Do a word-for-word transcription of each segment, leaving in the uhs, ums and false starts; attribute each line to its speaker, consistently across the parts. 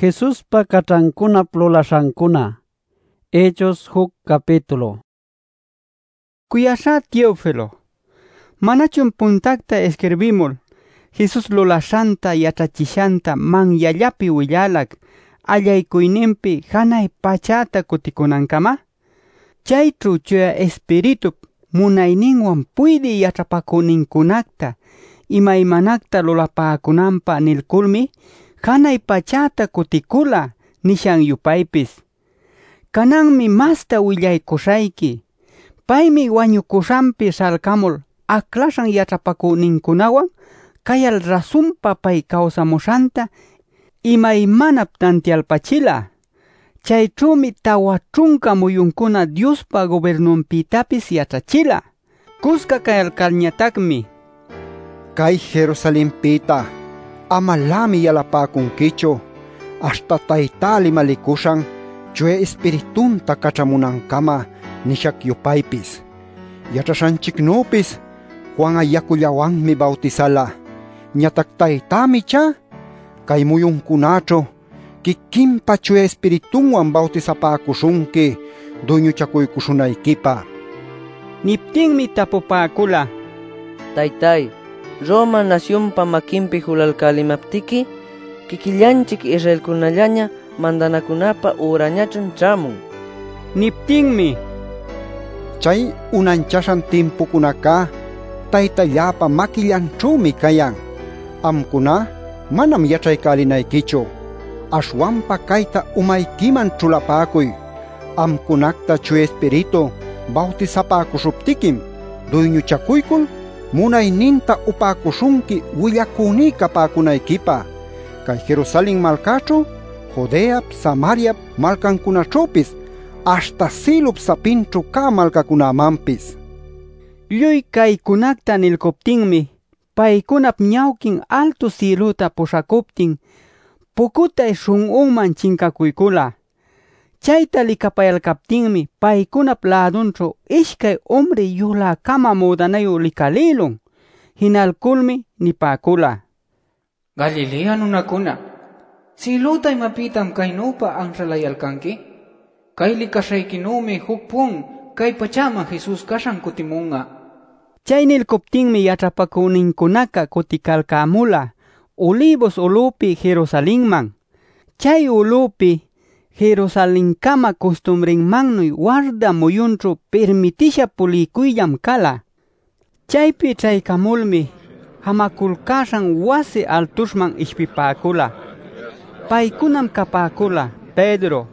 Speaker 1: Jesús pa katrankuna plulashankuna. Hechos huk capítulo.
Speaker 2: Kuyasha Teófilo, manachun puntakta escribimul, Jesús lulashanta yatrachishanta manyallapi willalak, allaykuyninpi hanay pachata kutikunankama? Chaytru chuya espiritu munayninwan puydi yatrapakuninkunakta imaymanakta lulapakunanpa nilkulmi hanay pachata kutikula nishan yupaypis. Kananmi masta willaykushayki, paymi wañukushanpi salkamul aklashan yatrapakuninkunawan kayal rasunpa pay kawsamushanta imaymanap tantialpachila. Chaytrumi tawa trunka muyunkuna Diospa gobernunpitapis yatrachila. Kuska kayalkalñatakmi:
Speaker 3: Kay Jerusalenpita amalami yalapakunkichu, hasta taytali malikushan chue espiritunta kachamunankama nishak yupaypis. Yatrashanchiknupis Juan ayakullawanmi bautizala, ñatak taytami cha kay muyunkunacho kikinpa chue espiritunwan bautizapakushunki duñuchakuykushunaykipa.
Speaker 2: Niptinmi tapupakula:
Speaker 4: Taytay, Roma nacionpa makinpi hulalkalimaptiki, kikillanchik Israelkunallaña mandanakunapa urañachun chamun.
Speaker 2: Niptinmi:
Speaker 3: Chay unanchashan timpukunaka taytallapa makillanchumi kayan. Amkuna manam yachaykalinaykichu. Ashwanpa kayta umaykiman chulapakuy. Amkunakta chue espiritu bautizapakushuptikim duyñuchakuykul munayninta upakushunki willakunika pakunaykipa. Kay Jerusalén malkachu, Judea, Samaria malkankunachupis, hasta silup sapinchu ka malkakunamanpis.
Speaker 2: Lluy kaykunakta nilkuptinmi, paykunap ñawkin alto siluta pushakuptin, pukutay shun'unman chinkakuykula. Chayta likapayalkaptinmi, paykunap ladunchu ishkay hombre yulakama mudanayu likalilun. Hinalkulmi nipakula:
Speaker 5: Galilea nunakuna, siluta imapitam kaynupa anralayalkanki? Kay likashaykinumi hukpun kay pachama Jesus kashan kutimunga.
Speaker 2: Chay nilkuptinmi yatrapakuninkunaka kutikalkamula Olivos ulupi Jerusalenman. Chay ulupi Jerusalenkama costumbrenmannuy warda muyunchu permitisha pulikuyllam kala. Chaypi chaykamulmi hamakulkashan wasi altushman ishpipakula. Paykunam kapakula Pedro,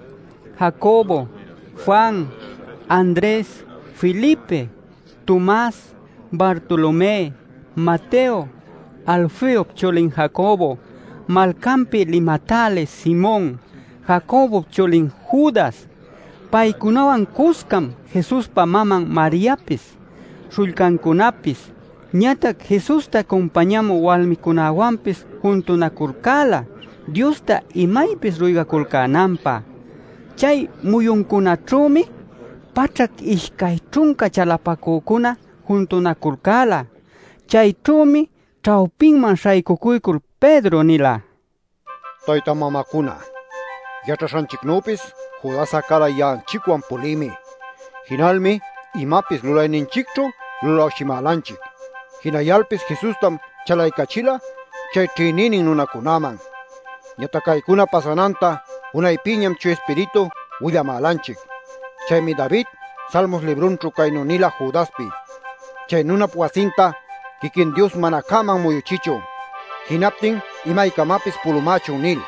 Speaker 2: Jacobo, Juan, Andrés, Felipe, Tomás, Bartolomé, Mateo, Alfeo cholin Jacobo, malkampi limatale Simón, Jacobo cholin Judas. Paykunawan kuskam Jesuspa maman Mariapis, shulkankunapis, ñatak Jesusta acompañamu walmikunawanpis juntunakurkala, Diosta imaypis ruygakulkananpa. Chay muyunkunachumi pachak ishkay trunka chalapakukuna juntunakurkala. Chaychumi chawpinman shaykukuykul Pedro nila:
Speaker 3: Tayta mamakuna, yatrashanchiknupis Judasa kala yanchikwan pulimi. Hinalmi imapis lulayninchikchu lulawshimalanchik. Hinayalpis Jesustam chalaykachila chay trininin nunakunaman. Ñatakaykuna pasananta unaypiñam chu espiritu willamalanchik. Chaymi David Salmos librunchu kaynu nila Judaspi: Chay nunap wasinta kikin Dios manakaman muyuchichu. Hinaptin imaykamapis pulumachu nil.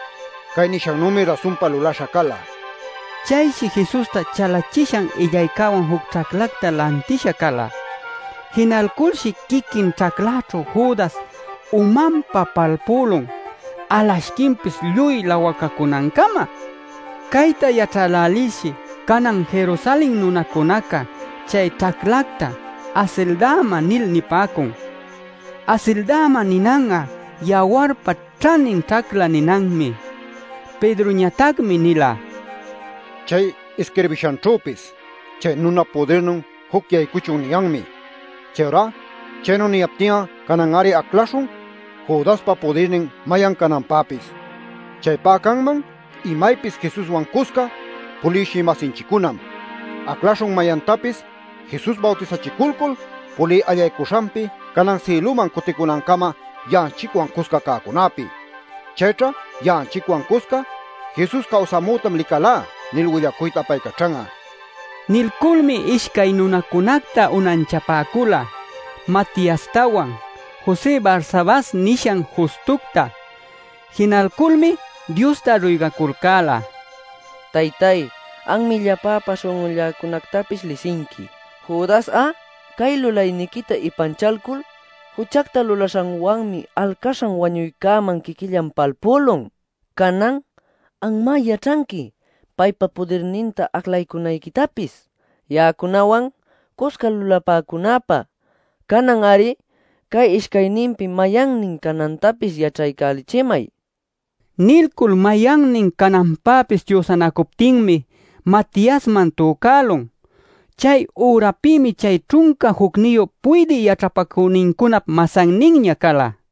Speaker 3: Kay nishanmi rasunpa lulasha kala.
Speaker 2: Chayshi Jesusta chalachishan illaykawan huk chaclakta lantisha kala. Hinalkulshi kikin chaclachu Judas umanpa palpulun, alashkinpis lluy lawakakunankama. Kayta yachalalishi kanan Jerusalén nunakunaka chay chaclakta Aceldama nil nipakun. Aceldama ninanga yawarpa chanin chacla ninanmi. Pedro ñatakmi nila:
Speaker 3: Chay escribishanchupis chay nuna podernun hukyaykuchun niyanmi. Chayra chayno niyaptiya kanan ari aklashun Judaspa podernin mayan kananpapis. Chaypakanman imaypis Jesuswan kuska pulishi masinchikunam. Aklashun mayantapis Jesus bautizachikulkul puli allaykushampi kanan siluman kutikunankama yanchikwan kuska kakunapi. Chaytra yanchikwan kuska Jesus kawsamutam likala nil willakuyta paykachanga.
Speaker 2: Nilkulmi ishkay nunakunakta unanchapakula, Matiastawan, José Barsabás nishan justukta. Hinalkulmi Diosta ruygakulkala.
Speaker 4: Taytay, ang millapapa shungullakunaktapis lisinki. Judas a, kay lulaynikita ipanchalkul, huchakta lulasangwanmi alkasang wanyuykaman kikillan palpulong. Kanang, ang mayatranki, paypa pudirninta aklaykunaykitapis. Yakunawan, kuska lulapakunapa. Kanang ari, kay iskayninpi mayangnin kanantapis yachaykalichimay.
Speaker 2: Nilkul mayangnin kanampapis Diosanakuptinmi Matiasman tukalon. Chay urapimi chay trunka hukniyo puydi yatrapakuninkunap masangninña kala.